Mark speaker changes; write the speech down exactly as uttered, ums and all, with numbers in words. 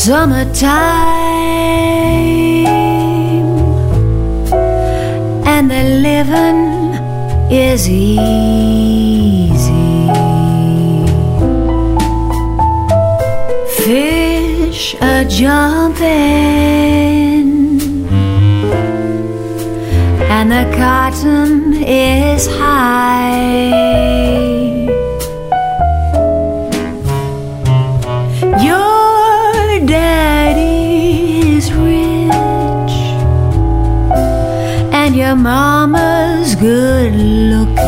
Speaker 1: summertime, and the living is easy. Fish are jumping, and the cotton is high. Your daddy is rich, and your mama's good looking.